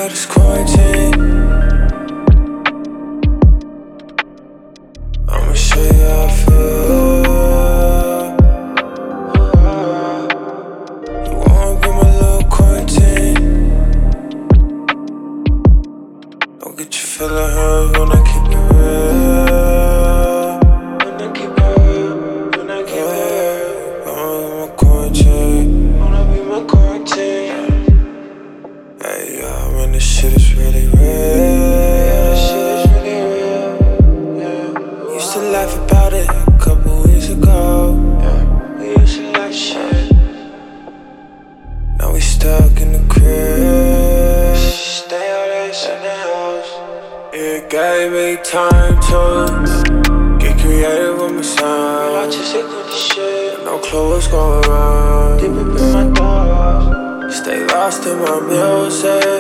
like this quarantine. I'ma show you how I feel. You wanna be my little quarantine. Don't get you feeling hurt when I keep it real. When I keep it real, when I keep it real. Wanna be my quarantine. Wanna be my quarantine. Hey, yeah, man, this shit is really real. Yeah, this shit is really real. Yeah. Used to laugh about it a couple weeks ago. Yeah, we used to like shit. Now we stuck in the crib. Stay all days in the house. It gave me time to get creative with my sound. I just sick with this shit. No clue what's going on. Deep up in my thoughts. Stay lost in my music.